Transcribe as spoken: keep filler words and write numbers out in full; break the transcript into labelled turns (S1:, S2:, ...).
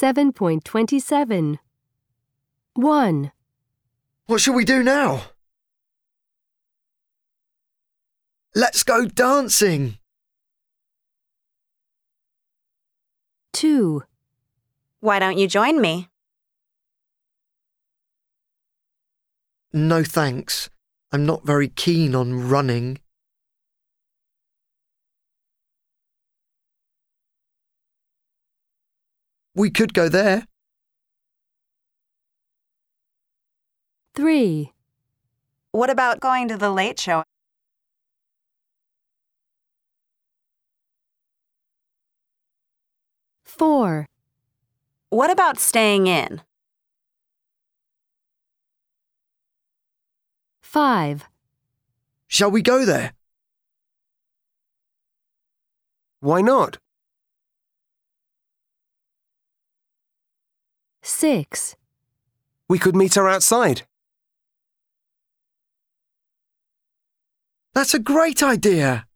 S1: seven point two seven. one.
S2: What shall we do now? Let's go dancing.
S1: two.
S3: Why don't you join me?
S2: No thanks. I'm not very keen on running. We could go there.
S1: three.
S3: What about going to the late show?
S1: four.
S3: What about staying in?
S1: five.
S2: Shall we go there?
S4: Why not?
S1: six.
S4: We could meet her outside.
S2: That's a great idea.